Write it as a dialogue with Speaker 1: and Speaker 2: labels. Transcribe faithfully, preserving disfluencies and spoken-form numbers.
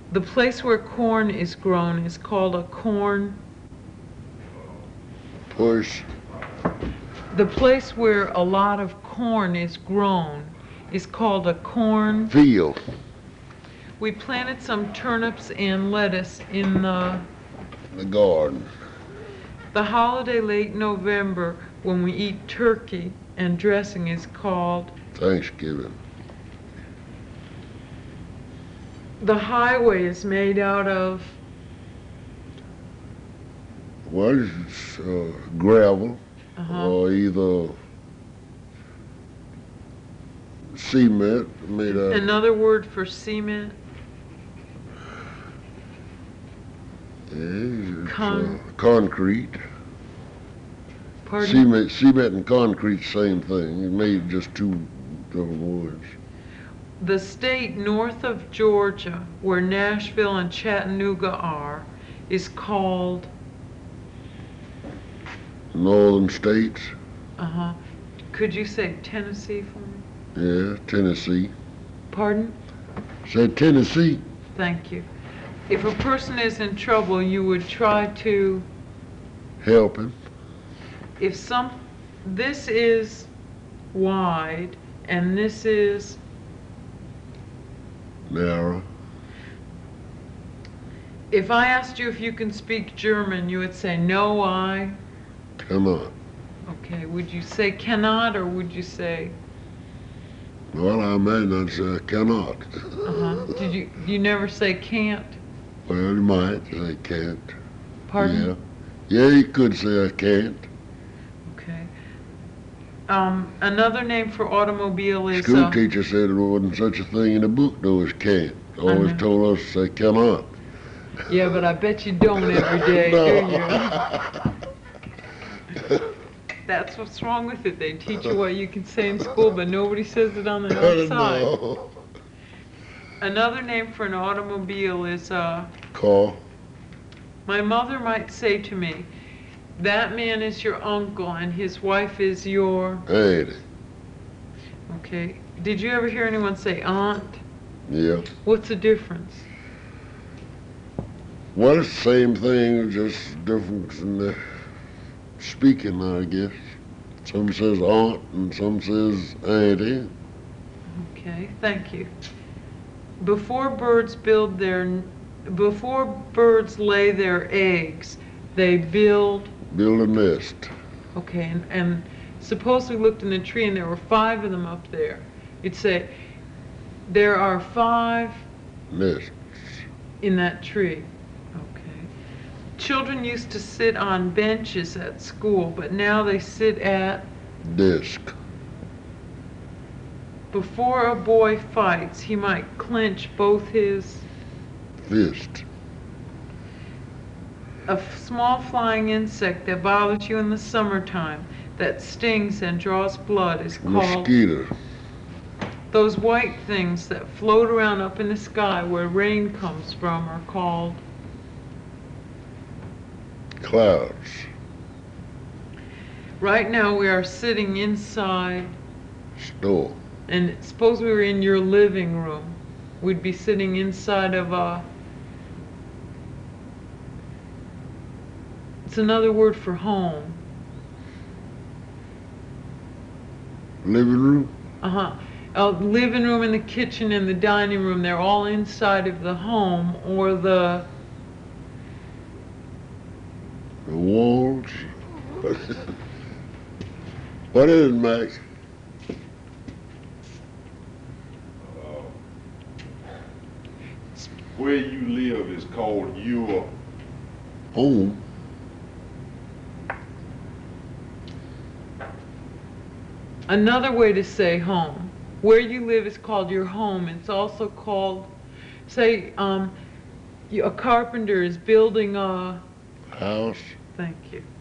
Speaker 1: The place where corn is grown is called a corn.
Speaker 2: Push.
Speaker 1: The place where a lot of corn is grown is called a corn.
Speaker 2: Field.
Speaker 1: We planted some turnips and lettuce in the
Speaker 2: The garden.
Speaker 1: The holiday late November when we eat turkey and dressing is called
Speaker 2: Thanksgiving.
Speaker 1: The highway is made out of
Speaker 2: Well, it's uh, gravel
Speaker 1: uh-huh.
Speaker 2: or either cement made out.
Speaker 1: Another word for cement.
Speaker 2: Yeah, it's,
Speaker 1: Con-
Speaker 2: uh, concrete.
Speaker 1: Pardon?
Speaker 2: Cement, cement and concrete, same thing. It made just two different words.
Speaker 1: The state north of Georgia, where Nashville and Chattanooga are, is called
Speaker 2: Northern states.
Speaker 1: Uh-huh. Could you say Tennessee for me?
Speaker 2: Yeah, Tennessee.
Speaker 1: Pardon?
Speaker 2: Say Tennessee.
Speaker 1: Thank you. If a person is in trouble, you would try to
Speaker 2: Help him.
Speaker 1: If some, this is wide and this is
Speaker 2: Narrow.
Speaker 1: If I asked you if you can speak German, you would say no, I.
Speaker 2: Come on.
Speaker 1: Okay. Would you say cannot or would you say?
Speaker 2: Well, I may not say I cannot.
Speaker 1: Uh-huh. Did you? You never say can't?
Speaker 2: Well, you might say can't.
Speaker 1: Pardon?
Speaker 2: Yeah. Yeah, you could say I can't.
Speaker 1: Okay. Um, another name for automobile is.
Speaker 2: School
Speaker 1: uh,
Speaker 2: teacher said there wasn't such a thing in the book though as can't. Always
Speaker 1: know.
Speaker 2: told us to say cannot.
Speaker 1: Yeah, but I bet you don't every day, do you? That's what's wrong with it. They teach you what you can say in school, but nobody says it on the outside.
Speaker 2: No.
Speaker 1: Another name for an automobile is, uh,
Speaker 2: Car.
Speaker 1: my mother might say to me, that man is your uncle and his wife is your...
Speaker 2: Ain't it?
Speaker 1: Okay. Did you ever hear anyone say aunt?
Speaker 2: Yeah.
Speaker 1: What's the difference?
Speaker 2: Well, it's the same thing, just difference in the speaking, I guess. Some says aunt and some says auntie.
Speaker 1: Okay, thank you. Before birds build their, before birds lay their eggs, they build.
Speaker 2: Build a nest.
Speaker 1: Okay, and, and suppose we looked in a tree and there were five of them up there. You'd say, there are five
Speaker 2: Nests.
Speaker 1: in that tree. Okay. Children used to sit on benches at school, but now they sit at.
Speaker 2: Desk.
Speaker 1: Before a boy fights, he might clench both his.
Speaker 2: Fist.
Speaker 1: A f- small flying insect that bothers you in the summertime, that stings and draws blood, is called.
Speaker 2: Mosquito.
Speaker 1: Those white things that float around up in the sky where rain comes from are called.
Speaker 2: Clouds.
Speaker 1: Right now we are sitting inside,
Speaker 2: Store.
Speaker 1: and suppose we were in your living room. We'd be sitting inside of a. It's another word for home.
Speaker 2: Living room.
Speaker 1: Uh-huh. A living room and the kitchen and the dining room, they're all inside of the home or the.
Speaker 2: The walls. What is it, Max?
Speaker 3: Where you live is called your
Speaker 2: Home.
Speaker 1: Another way to say home. Where you live is called your home. It's also called, say, um, a carpenter is building a.
Speaker 2: House.
Speaker 1: Thank you.